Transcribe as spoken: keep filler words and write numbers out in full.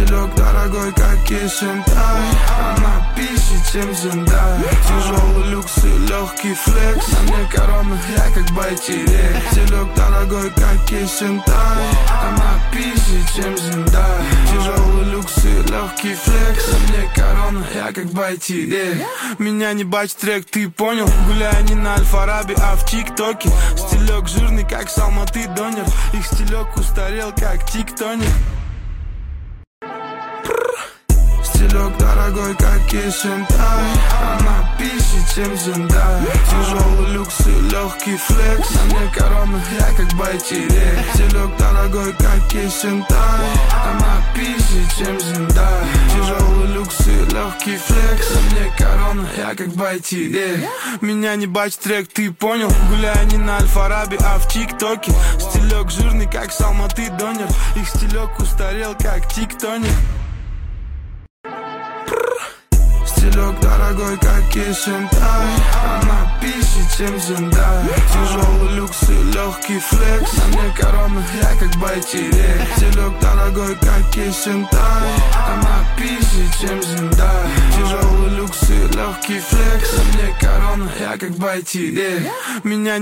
Стилек дорогой, как Кисентай. Она пище, чем Зендай. Тяжелый люкс и легкий флекс. На мне корона, я как байтерек. Стилек дорогой, как Кисентай. Она пище, чем Зендай. Тяжелый люкс и легкий флекс. На мне корона, я как байтерек. Меня не бать трек, ты понял? Гуляю не на Альфараби, а в ТикТоке. Стилек жирный, как Салматы Донер. Их стилек устарел, как Тиктоник. Стилек дорогой, как Кисентай. Она пище, чем Зендай. Тяжелый люкс и легкий флекс. На мне корона, я как байтерек. Стилек дорогой, как Кисентай. Она пище, чем Зендай. Тяжелый люкс и легкий флекс. На мне корона, я как байтерек. Меня не бать трек, ты понял? Гуляю не на Альфараби, а в ТикТоке. Стилек жирный, как Салматы Донер. Их стилек устарел, как Тиктоник. Стилек дорогой, как Кисентай. Она пище, чем Зендай. Тяжелый люкс и легкий флекс. На мне корона, я как байтерек. Стилек дорогой, как Кисентай. Она пище, чем Зендай. Тяжелый люкс и легкий флекс. На мне корона, я как байтерек. Меня